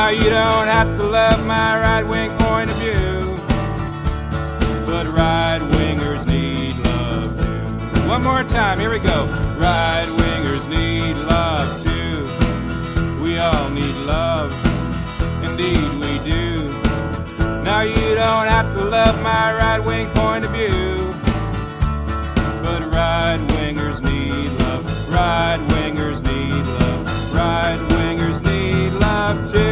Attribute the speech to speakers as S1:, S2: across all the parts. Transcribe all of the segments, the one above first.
S1: Now you don't have to love my right-wing point of view, but right-wingers need love too. One more time, here we go. Right-wingers need love too. We all need love, indeed we do. Now you don't have to love my right-wing point of view, but right-wingers need love. Right-wingers need love. Right-wingers need love too.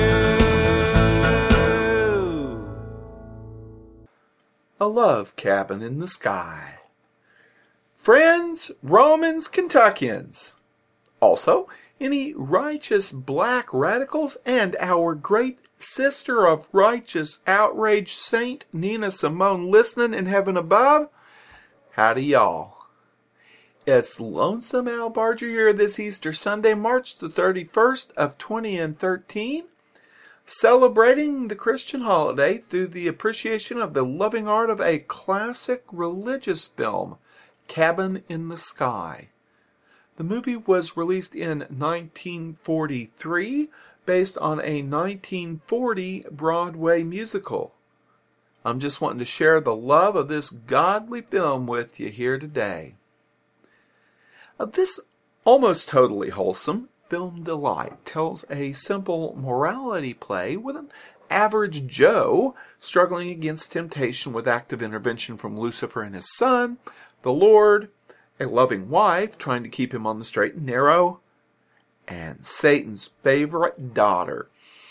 S2: A Love Cabin in the Sky. Friends, Romans, Kentuckians. Also, any righteous black radicals and our great sister of righteous outrage saint Nina Simone listening in heaven above. Howdy y'all. It's Lonesome Al Barger here this Easter Sunday, March the 31st of 2013, celebrating the Christian holiday through the appreciation of the loving art of a classic religious film, Cabin in the Sky. The movie was released in 1943, based on a 1940 Broadway musical. I'm just wanting to share the love of this godly film with you here today. This almost totally wholesome film delight tells a simple morality play with an average Joe struggling against temptation with active intervention from Lucifer and his son, the Lord, a loving wife trying to keep him on the straight and narrow, and Satan's favorite daughter,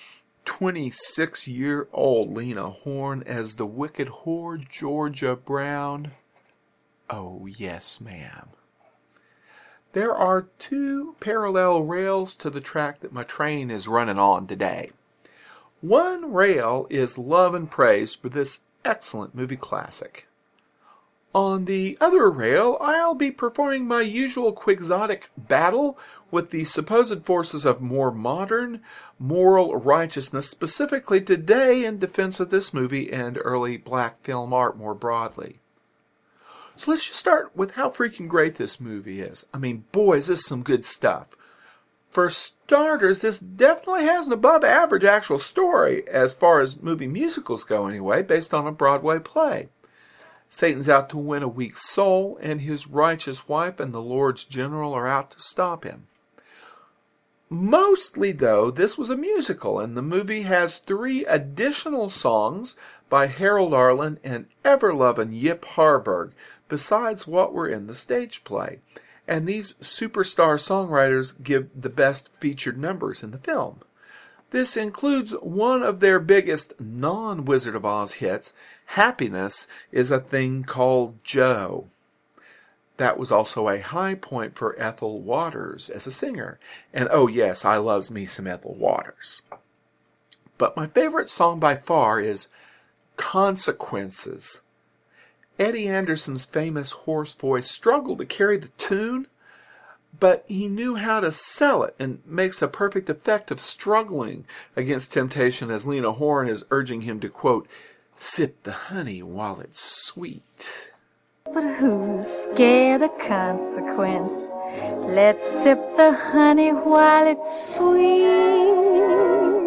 S2: 26-year-old Lena Horne as the wicked whore Georgia Brown. Oh, yes, ma'am. There are two parallel rails to the track that my train is running on today. One rail is love and praise for this excellent movie classic. On the other rail, I'll be performing my usual quixotic battle with the supposed forces of more modern moral righteousness, specifically today in defense of this movie and early black film art more broadly. So let's just start with how freaking great this movie is. I mean, boy, is this some good stuff. For starters, this definitely has an above average actual story, as far as movie musicals go anyway, based on a Broadway play. Satan's out to win a weak soul, and his righteous wife and the Lord's general are out to stop him. Mostly, though, this was a musical, and the movie has 3 additional songs by Harold Arlen and ever-loving Yip Harburg, besides what were in the stage play. And these superstar songwriters give the best featured numbers in the film. This includes one of their biggest non-Wizard of Oz hits, Happiness is a Thing Called Joe. That was also a high point for Ethel Waters as a singer. And oh yes, I loves me some Ethel Waters. But my favorite song by far is Consequences. Eddie Anderson's famous hoarse voice struggled to carry the tune, but he knew how to sell it and makes a perfect effect of struggling against temptation as Lena Horne is urging him to, quote, sip the honey while it's sweet.
S3: But who's scared of consequence? Let's sip the honey while it's sweet.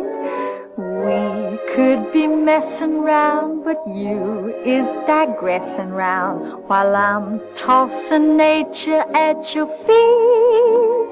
S3: We could be messing round, but you is digressing round while I'm tossing nature at your feet.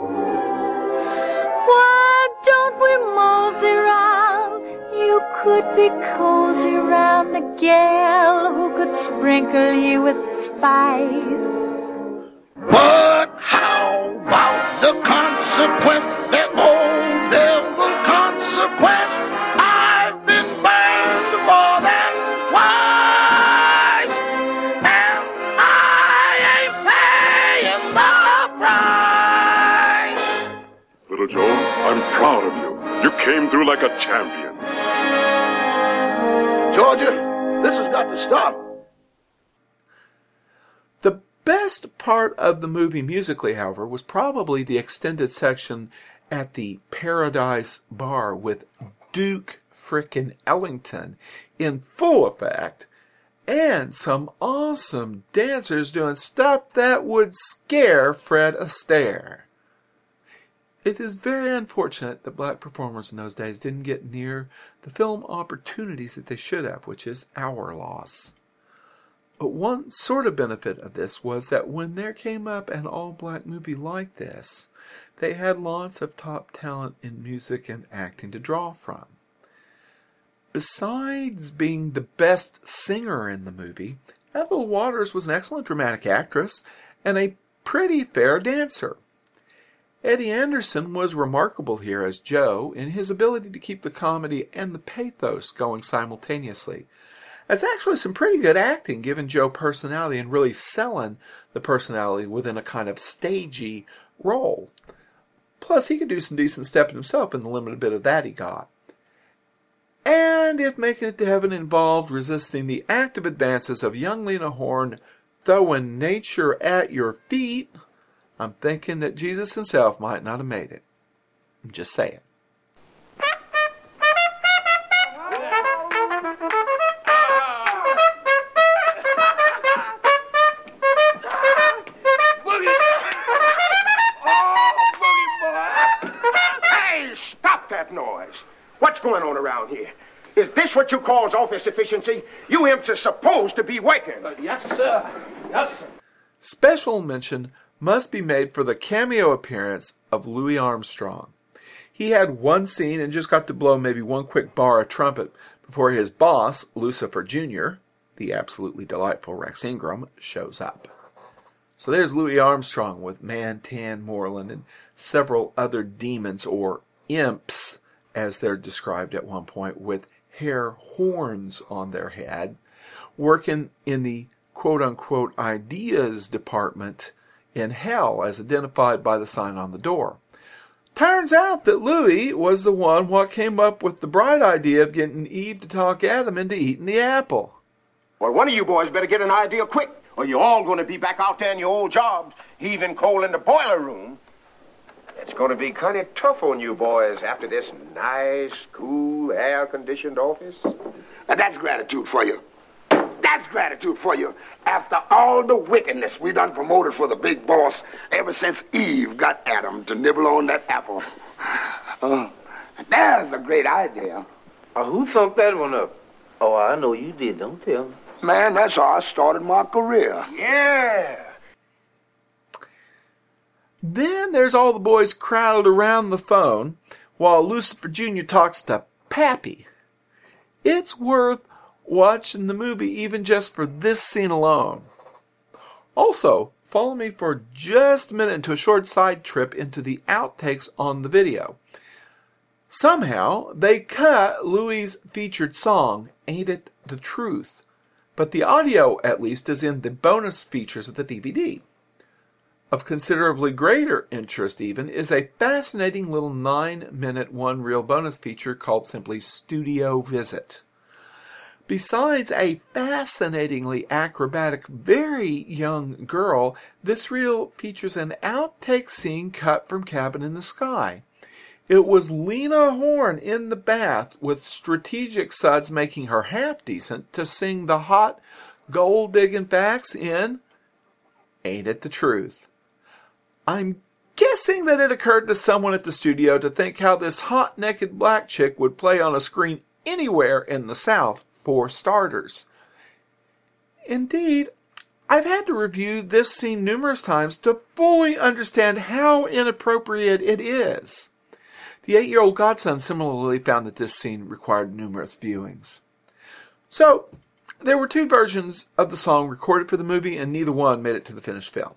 S3: Why don't we mosey round? You could be cozy round a gal who could sprinkle you with spice.
S4: But how about the consequence, that old devil consequence? I've been burned more than twice, and I ain't paying the price.
S5: Little Joe, I'm proud of you. You came through like a champion.
S4: Georgia, this has got to stop.
S2: The best part of the movie musically, however, was probably the extended section at the Paradise Bar with Duke frickin' Ellington in full effect, and some awesome dancers doing stuff that would scare Fred Astaire. It is very unfortunate that black performers in those days didn't get near the film opportunities that they should have, which is our loss. But one sort of benefit of this was that when there came up an all-black movie like this, they had lots of top talent in music and acting to draw from. Besides being the best singer in the movie, Ethel Waters was an excellent dramatic actress and a pretty fair dancer. Eddie Anderson was remarkable here as Joe in his ability to keep the comedy and the pathos going simultaneously. That's actually some pretty good acting, giving Joe personality and really selling the personality within a kind of stagey role. Plus, he could do some decent stepping himself in the limited bit of that he got. And if Making It to Heaven involved resisting the active advances of young Lena Horne, throwing nature at your feet, I'm thinking that Jesus himself might not have made it. I'm just saying.
S4: Noise. What's going on around here? Is this what you call office efficiency? You imps are supposed to be working.
S1: Yes, sir. Yes, sir.
S2: Special mention must be made for the cameo appearance of Louis Armstrong. He had one scene and just got to blow maybe one quick bar of trumpet before his boss, Lucifer Jr., the absolutely delightful Rex Ingram, shows up. So there's Louis Armstrong with Mantan Moreland and several other demons or imps, as they're described at one point, with hair horns on their head, working in the quote-unquote ideas department in hell, as identified by the sign on the door. Turns out that Louis was the one what came up with the bright idea of getting Eve to talk Adam into eating the apple.
S4: Well, one of you boys better get an idea quick, or you're all going to be back out there in your old jobs, heaving coal in the boiler room. It's going to be kind of tough on you boys after this nice, cool, air-conditioned office. That's gratitude for you. That's gratitude for you. After all the wickedness we done promoted for the big boss ever since Eve got Adam to nibble on that apple. There's a great idea.
S6: Who thought that one up? Oh, I know you did. Don't tell me.
S4: Man, that's how I started my career.
S6: Yeah.
S2: Then there's all the boys crowded around the phone while Lucifer Jr. talks to Pappy. It's worth watching the movie even just for this scene alone. Also, follow me for just a minute into a short side trip into the outtakes on the video. Somehow, they cut Louis' featured song, Ain't It the Truth, but the audio, at least, is in the bonus features of the DVD. Of considerably greater interest, even, is a fascinating little 9-minute one-reel bonus feature called simply Studio Visit. Besides a fascinatingly acrobatic, very young girl, this reel features an outtake scene cut from Cabin in the Sky. It was Lena Horne in the bath with strategic suds making her half decent to sing the hot gold-digging facts in Ain't It the Truth. I'm guessing that it occurred to someone at the studio to think how this hot naked black chick would play on a screen anywhere in the South, for starters. Indeed, I've had to review this scene numerous times to fully understand how inappropriate it is. The 8-year-old godson similarly found that this scene required numerous viewings. So, there were 2 versions of the song recorded for the movie, and neither one made it to the finished film.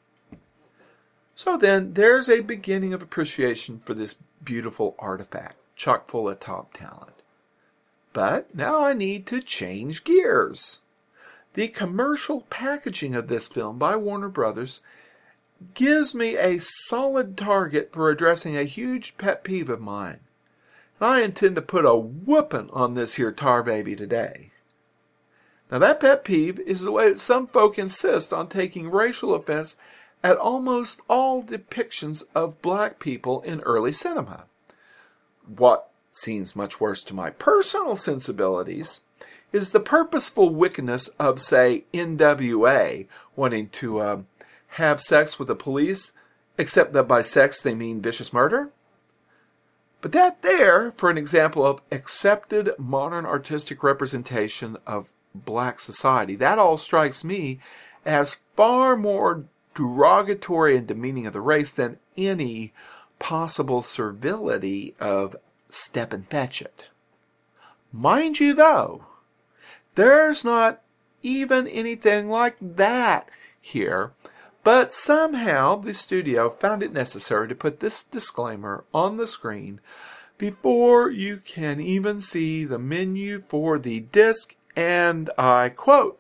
S2: So then, there's a beginning of appreciation for this beautiful artifact, chock full of top talent. But now I need to change gears. The commercial packaging of this film by Warner Brothers gives me a solid target for addressing a huge pet peeve of mine. And I intend to put a whooping on this here tar baby today. Now that pet peeve is the way that some folk insist on taking racial offense at almost all depictions of black people in early cinema. What seems much worse to my personal sensibilities is the purposeful wickedness of, say, NWA wanting to have sex with the police except that by sex they mean vicious murder. But that there, for an example of accepted modern artistic representation of black society, that all strikes me as far more derogatory and demeaning of the race than any possible servility of step and fetch it. Mind you, though, there's not even anything like that here, but somehow the studio found it necessary to put this disclaimer on the screen before you can even see the menu for the disc, and I quote,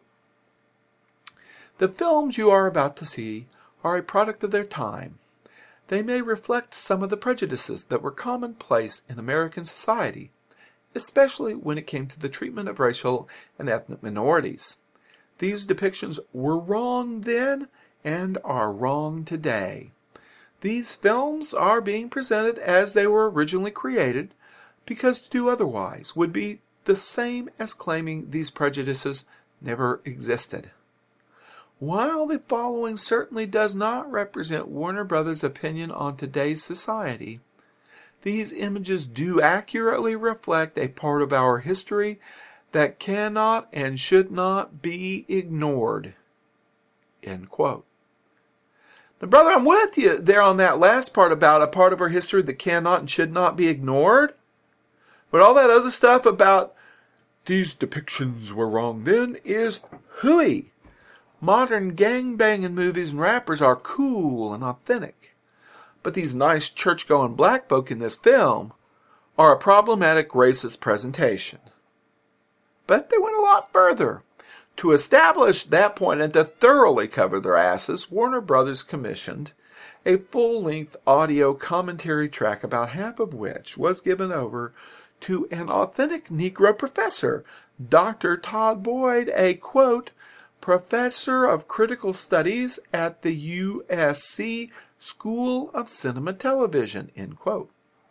S2: "The films you are about to see are a product of their time. They may reflect some of the prejudices that were commonplace in American society, especially when it came to the treatment of racial and ethnic minorities. These depictions were wrong then and are wrong today. These films are being presented as they were originally created, because to do otherwise would be the same as claiming these prejudices never existed. While the following certainly does not represent Warner Brothers' opinion on today's society, these images do accurately reflect a part of our history that cannot and should not be ignored." End quote. Now, brother, I'm with you there on that last part about a part of our history that cannot and should not be ignored. But all that other stuff about these depictions were wrong then is hooey. Modern gangbanging movies and rappers are cool and authentic. But these nice church-going black folk in this film are a problematic racist presentation. But they went a lot further. To establish that point and to thoroughly cover their asses, Warner Brothers commissioned a full-length audio commentary track, about half of which was given over to an authentic Negro professor, Dr. Todd Boyd, a, quote, professor of critical studies at the USC School of Cinema Television, end quote.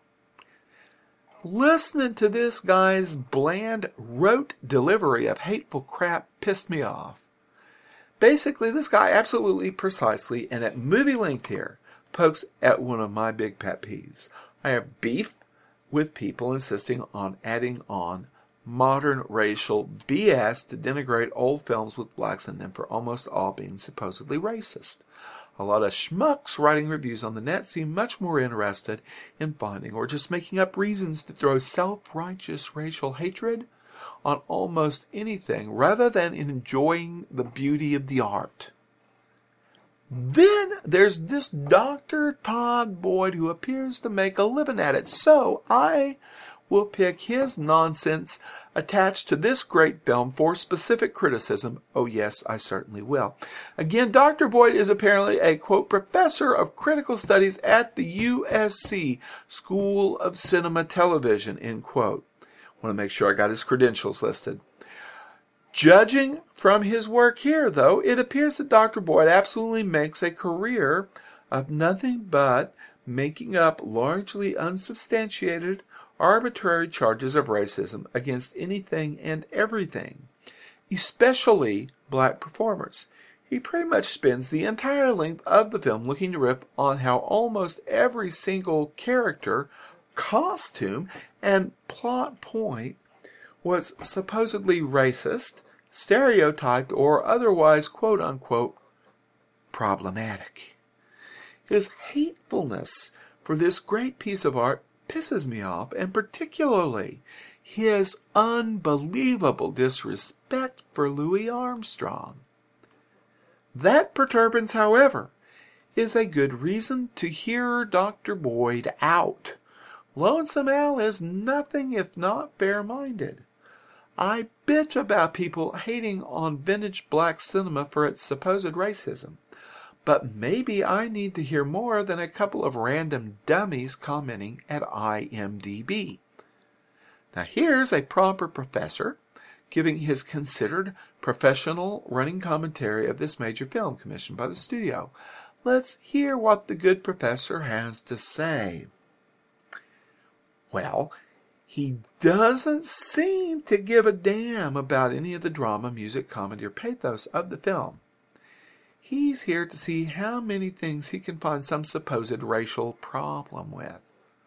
S2: Listening to this guy's bland, rote delivery of hateful crap pissed me off. Basically, this guy absolutely, precisely, and at movie length here, pokes at one of my big pet peeves. I have beef with people insisting on adding on modern racial BS to denigrate old films with blacks in them for almost all being supposedly racist. A lot of schmucks writing reviews on the net seem much more interested in finding or just making up reasons to throw self-righteous racial hatred on almost anything rather than in enjoying the beauty of the art. Then there's this Dr. Todd Boyd who appears to make a living at it, so I will pick his nonsense attached to this great film for specific criticism. Oh yes, I certainly will. Again, Dr. Boyd is apparently a, quote, professor of critical studies at the USC School of Cinema Television, end quote. Want to make sure I got his credentials listed. Judging from his work here, though, it appears that Dr. Boyd absolutely makes a career of nothing but making up largely unsubstantiated, arbitrary charges of racism against anything and everything, especially black performers. He pretty much spends the entire length of the film looking to rip on how almost every single character, costume, and plot point was supposedly racist, stereotyped, or otherwise, quote-unquote, problematic. His hatefulness for this great piece of art pisses me off, and particularly his unbelievable disrespect for Louis Armstrong. That perturbance, however, is a good reason to hear Dr. Boyd out. Lonesome Al is nothing if not fair-minded. I bitch about people hating on vintage black cinema for its supposed racism, but maybe I need to hear more than a couple of random dummies commenting at IMDb. Now here's a proper professor giving his considered professional running commentary of this major film commissioned by the studio. Let's hear what the good professor has to say. Well, he doesn't seem to give a damn about any of the drama, music, comedy, or pathos of the film. He's here to see how many things he can find some supposed racial problem with.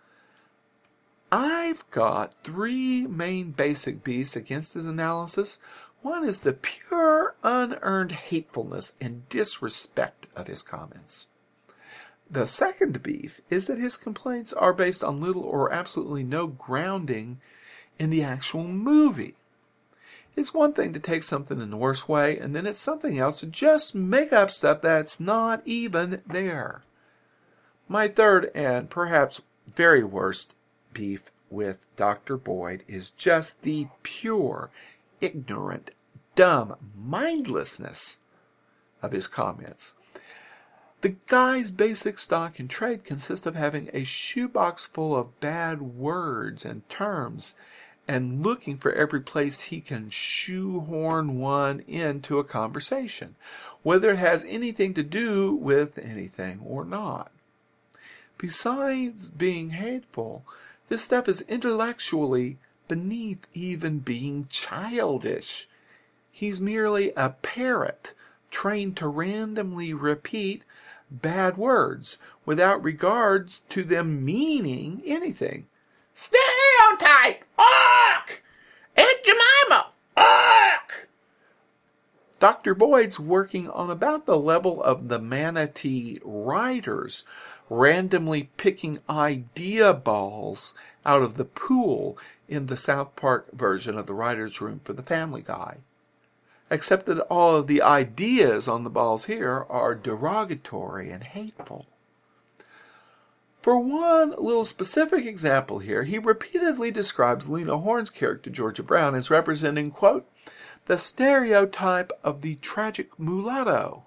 S2: I've got 3 main basic beefs against his analysis. One is the pure, unearned hatefulness and disrespect of his comments. The second beef is that his complaints are based on little or absolutely no grounding in the actual movie. It's one thing to take something in the worst way, and then it's something else to just make up stuff that's not even there. My third and perhaps very worst beef with Dr. Boyd is just the pure, ignorant, dumb mindlessness of his comments. The guy's basic stock in trade consists of having a shoebox full of bad words and terms and looking for every place he can shoehorn one into a conversation, whether it has anything to do with anything or not. Besides being hateful, this stuff is intellectually beneath even being childish. He's merely a parrot trained to randomly repeat bad words without regards to them meaning anything. Stereotype! Ark! Aunt Jemima! Ark! Dr. Boyd's working on about the level of the Manatee writers randomly picking idea balls out of the pool in the South Park version of the writer's room for the Family Guy. Except that all of the ideas on the balls here are derogatory and hateful. For one little specific example here, he repeatedly describes Lena Horne's character, Georgia Brown, as representing, quote, the stereotype of the tragic mulatto.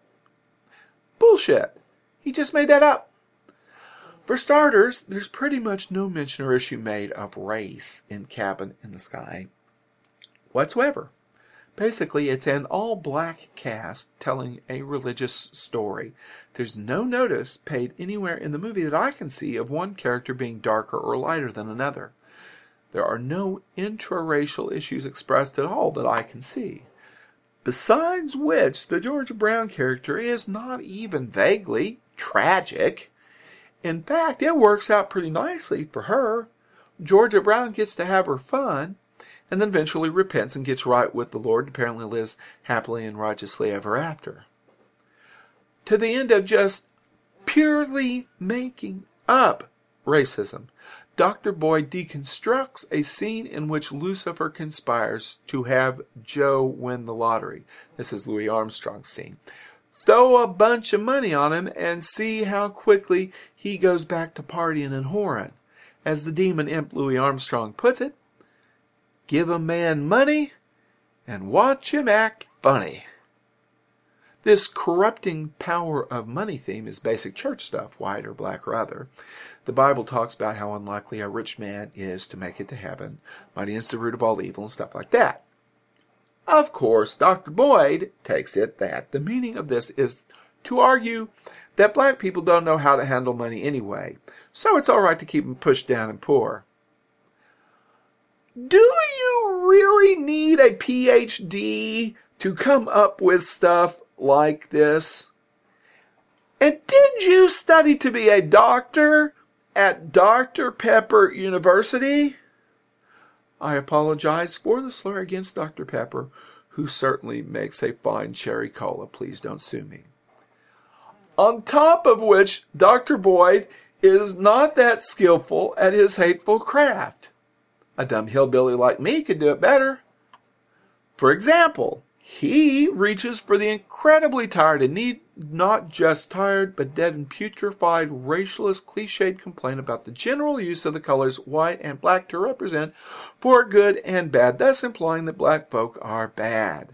S2: Bullshit. He just made that up. For starters, there's pretty much no mention or issue made of race in Cabin in the Sky whatsoever. Basically, it's an all-black cast telling a religious story. There's no notice paid anywhere in the movie that I can see of one character being darker or lighter than another. There are no intra-racial issues expressed at all that I can see. Besides which, the Georgia Brown character is not even vaguely tragic. In fact, it works out pretty nicely for her. Georgia Brown gets to have her fun, and then eventually repents and gets right with the Lord and apparently lives happily and righteously ever after. To the end of just purely making up racism, Dr. Boyd deconstructs a scene in which Lucifer conspires to have Joe win the lottery. This is Louis Armstrong's scene. Throw a bunch of money on him and see how quickly he goes back to partying and whoring. As the demon imp Louis Armstrong puts it, give a man money and watch him act funny. This corrupting power of money theme is basic church stuff, white or black or other. The Bible talks about how unlikely a rich man is to make it to heaven. Money is the root of all evil and stuff like that. Of course, Dr. Boyd takes it that the meaning of this is to argue that black people don't know how to handle money anyway, so it's all right to keep them pushed down and poor. Do you really need a PhD to come up with stuff like this? And did you study to be a doctor at Dr. Pepper University? I apologize for the slur against Dr. Pepper, who certainly makes a fine cherry cola. Please don't sue me. On top of which, Dr. Boyd is not that skillful at his hateful craft. A dumb hillbilly like me could do it better. For example, he reaches for the incredibly tired and not just tired, but dead and putrefied racialist cliched complaint about the general use of the colors white and black to represent for good and bad, thus implying that black folk are bad.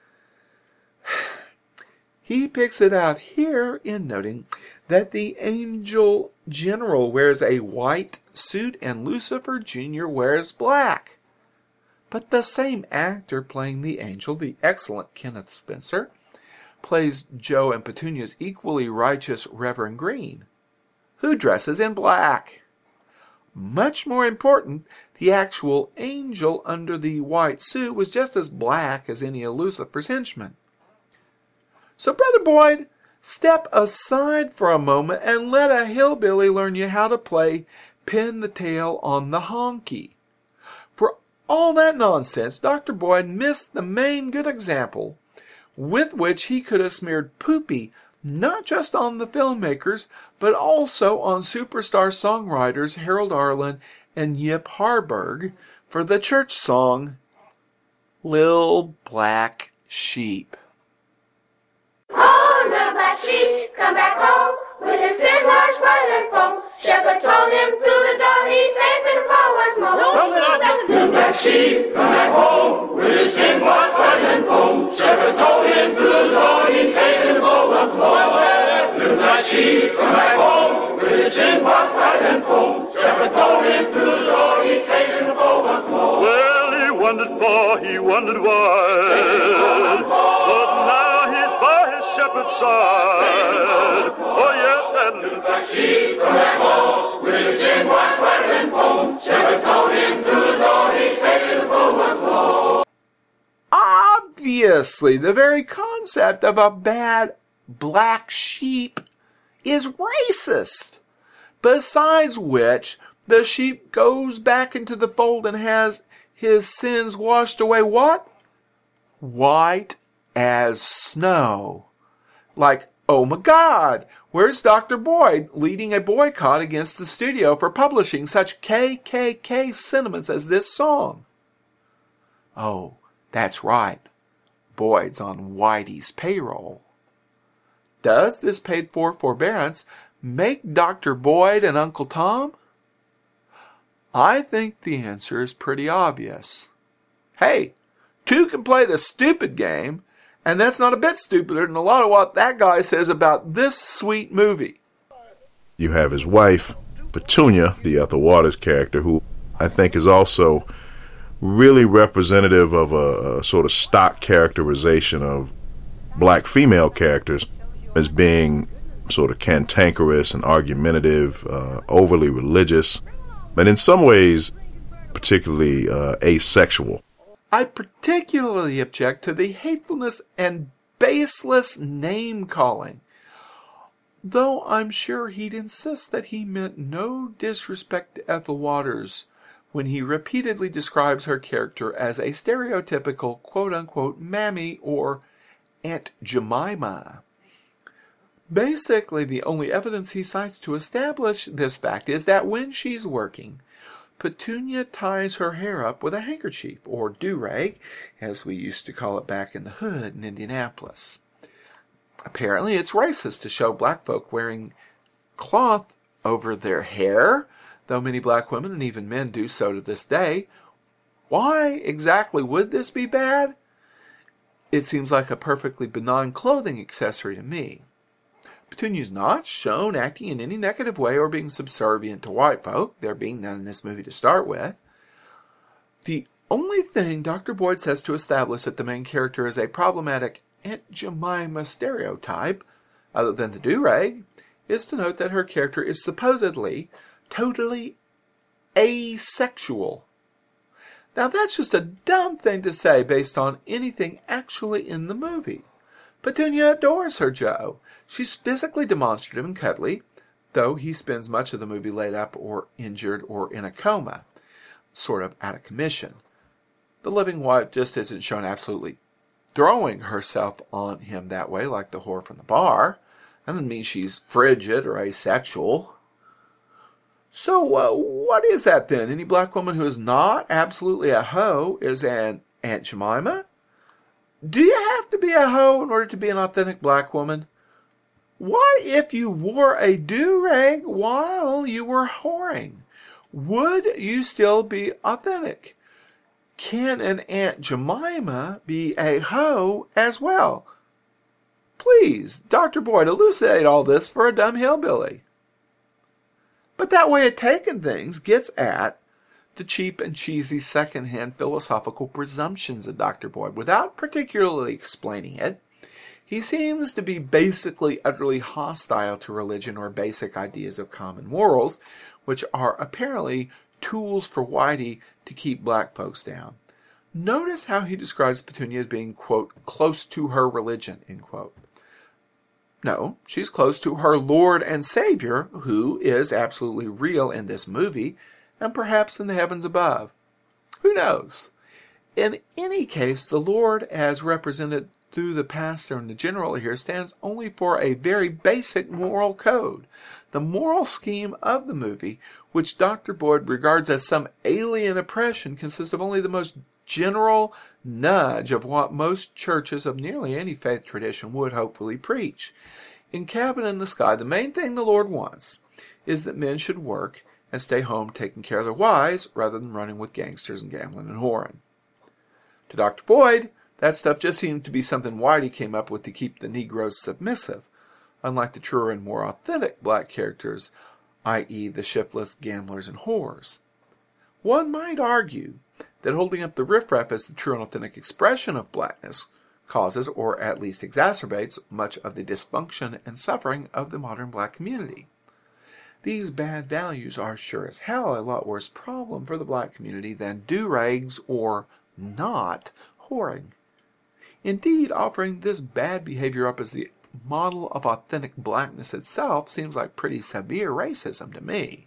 S2: He picks it out here in noting that the angel general wears a white suit and Lucifer Jr. wears black. But the same actor playing the angel, the excellent Kenneth Spencer, plays Joe and Petunia's equally righteous Reverend Green, who dresses in black. Much more important, the actual angel under the white suit was just as black as any of Lucifer's henchmen. So, Brother Boyd, step aside for a moment and let a hillbilly learn you how to play Pin the Tail on the Honky. For all that nonsense, Dr. Boyd missed the main good example with which he could have smeared poopy not just on the filmmakers, but also on superstar songwriters Harold Arlen and Yip Harburg for the church song, Lil' Black Sheep.
S7: Oh, little black sheep, come back home with his sin washed white and foam. Shepherd told him through the door he's safe and far was more.
S8: Little black sheep, come back home with his sin washed white and foam. Shepherd told him through the door he's safe and far was more. Little black sheep, come back home with his sin washed white and foam. Shepherd told him through the door he's safe and far was more. Well, he wondered why, but now he's by his shepherd's side. Oh yes, that little black sheep come back home with his sin washed white and foam. Shepherd told him through the door he's safe and full once more.
S2: Obviously, the very concept of a bad black sheep is racist. Besides which, the sheep goes back into the fold and has his sins washed away what? White as snow. Like, oh my God, where's Dr. Boyd leading a boycott against the studio for publishing such KKK sentiments as this song? Oh, that's right. Boyd's on Whitey's payroll. Does this paid-for forbearance make Dr. Boyd and Uncle Tom? I think the answer is pretty obvious. Hey, two can play the stupid game, and that's not a bit stupider than a lot of what that guy says about this sweet movie.
S9: You have his wife, Petunia, the Ethel Waters character, who I think is also really representative of a sort of stock characterization of black female characters as being sort of cantankerous and argumentative, overly religious, but in some ways particularly asexual.
S2: I particularly object to the hatefulness and baseless name-calling, though I'm sure he'd insist that he meant no disrespect to Ethel Waters when he repeatedly describes her character as a stereotypical quote-unquote mammy or Aunt Jemima. Basically, the only evidence he cites to establish this fact is that when she's working, Petunia ties her hair up with a handkerchief, or do-rag, as we used to call it back in the hood in Indianapolis. Apparently, it's racist to show black folk wearing cloth over their hair, though many black women and even men do so to this day. Why exactly would this be bad? It seems like a perfectly benign clothing accessory to me. Petunia's not shown acting in any negative way or being subservient to white folk, there being none in this movie to start with. The only thing Dr. Boyd says to establish that the main character is a problematic Aunt Jemima stereotype, other than the do-rag, is to note that her character is supposedly totally asexual. Now that's just a dumb thing to say based on anything actually in the movie. Petunia adores her Joe. She's physically demonstrative and cuddly, though he spends much of the movie laid up or injured or in a coma, sort of out of commission. The living wife just isn't shown absolutely throwing herself on him that way like the whore from the bar. That doesn't mean she's frigid or asexual. So what is that then? Any black woman who is not absolutely a hoe is an Aunt Jemima? Do you have to be a hoe in order to be an authentic black woman? What if you wore a do-rag while you were whoring? Would you still be authentic? Can an Aunt Jemima be a hoe as well? Please, Dr. Boyd, elucidate all this for a dumb hillbilly. But that way of taking things gets at the cheap and cheesy second-hand philosophical presumptions of Dr. Boyd without particularly explaining it. He seems to be basically utterly hostile to religion or basic ideas of common morals, which are apparently tools for Whitey to keep black folks down. Notice how he describes Petunia as being, quote, close to her religion, end quote. No, she's close to her Lord and Savior, who is absolutely real in this movie, and perhaps in the heavens above. Who knows? In any case, the Lord, as represented through the pastor and the general here, stands only for a very basic moral code. The moral scheme of the movie, which Dr. Boyd regards as some alien oppression, consists of only the most general nudge of what most churches of nearly any faith tradition would hopefully preach. In Cabin in the Sky, the main thing the Lord wants is that men should work and stay home taking care of their wives rather than running with gangsters and gambling and whoring. To Dr. Boyd, that stuff just seemed to be something Whitey came up with to keep the Negroes submissive, unlike the truer and more authentic black characters, i.e. the shiftless gamblers and whores. One might argue that holding up the riffraff as the true and authentic expression of blackness causes, or at least exacerbates, much of the dysfunction and suffering of the modern black community. These bad values are sure as hell a lot worse problem for the black community than do-rags or not whoring. Indeed, offering this bad behavior up as the model of authentic blackness itself seems like pretty severe racism to me.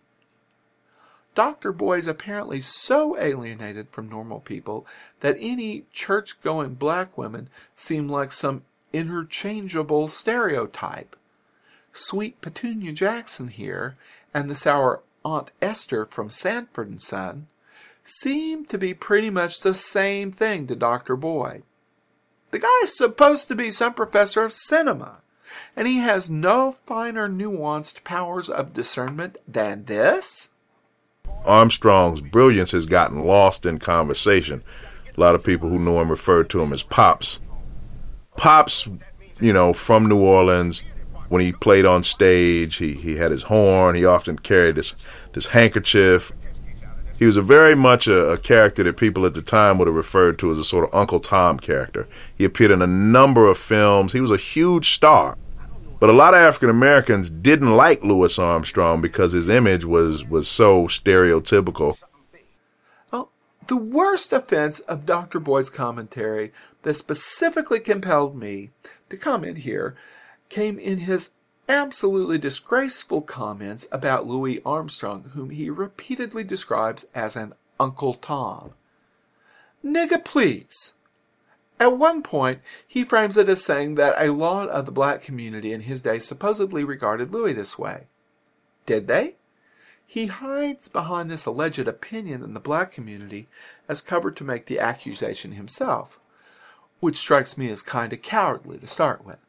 S2: Dr. Boyd's apparently so alienated from normal people that any church-going black women seem like some interchangeable stereotype. Sweet Petunia Jackson here and the sour Aunt Esther from Sanford & Son seem to be pretty much the same thing to Dr. Boyd. The guy's supposed to be some professor of cinema, and he has no finer nuanced powers of discernment than this?
S9: Armstrong's brilliance has gotten lost in conversation. A lot of people who know him refer to him as Pops. Pops, from New Orleans, when he played on stage, he had his horn. He often carried this handkerchief. He was very much a character that people at the time would have referred to as a sort of Uncle Tom character. He appeared in a number of films. He was a huge star. But a lot of African Americans didn't like Louis Armstrong because his image was so stereotypical.
S2: Well, the worst offense of Dr. Boyd's commentary that specifically compelled me to comment here came in his absolutely disgraceful comments about Louis Armstrong, whom he repeatedly describes as an Uncle Tom. Nigga, please. At one point, he frames it as saying that a lot of the black community in his day supposedly regarded Louis this way. Did they? He hides behind this alleged opinion in the black community as cover to make the accusation himself, which strikes me as kind of cowardly to start with.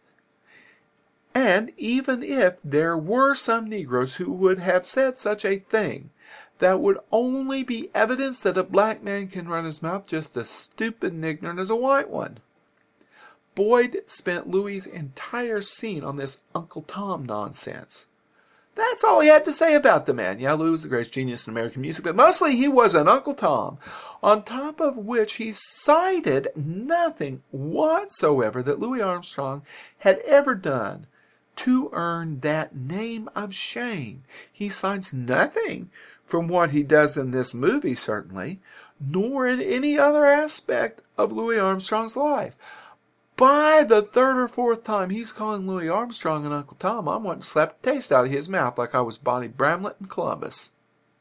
S2: And even if there were some Negroes who would have said such a thing, that would only be evidence that a black man can run his mouth just as stupid and ignorant as a white one. Boyd spent Louis' entire scene on this Uncle Tom nonsense. That's all he had to say about the man. Yeah, Louis was the greatest genius in American music, but mostly he was an Uncle Tom, on top of which he cited nothing whatsoever that Louis Armstrong had ever done to earn that name of shame. He cites nothing from what he does in this movie, certainly, nor in any other aspect of Louis Armstrong's life. By the third or fourth time he's calling Louis Armstrong and Uncle Tom, I'm wanting to slap the taste out of his mouth like I was Bonnie Bramlett in Columbus.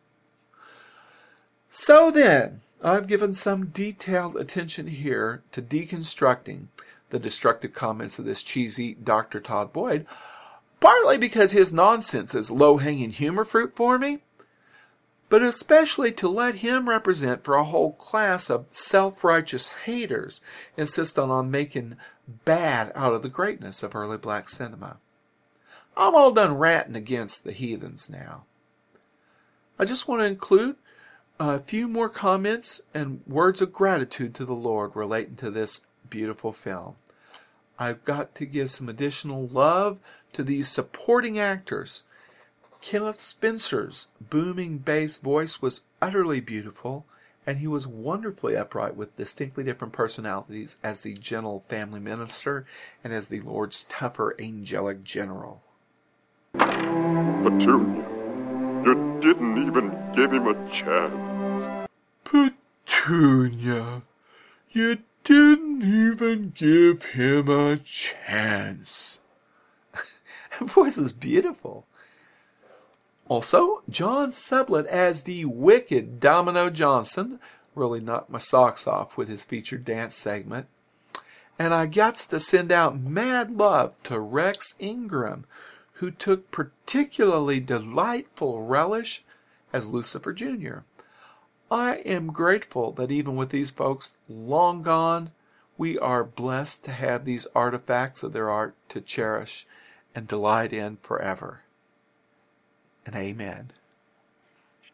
S2: So then, I've given some detailed attention here to deconstructing the destructive comments of this cheesy Dr. Todd Boyd, partly because his nonsense is low-hanging humor fruit for me, but especially to let him represent for a whole class of self-righteous haters insisting on making bad out of the greatness of early black cinema. I'm all done ranting against the heathens now. I just want to include a few more comments and words of gratitude to the Lord relating to this beautiful film. I've got to give some additional love to these supporting actors. Kenneth Spencer's booming bass voice was utterly beautiful, and he was wonderfully upright with distinctly different personalities as the gentle family minister and as the Lord's tougher angelic general.
S5: Petunia, you didn't even give him a chance.
S2: Petunia, you didn't even give him a chance. That voice is beautiful. Also, John Sublett as the wicked Domino Johnson really knocked my socks off with his featured dance segment. And I got to send out mad love to Rex Ingram, who took particularly delightful relish as Lucifer Jr. I am grateful that even with these folks long gone, we are blessed to have these artifacts of their art to cherish and delight in forever. And amen.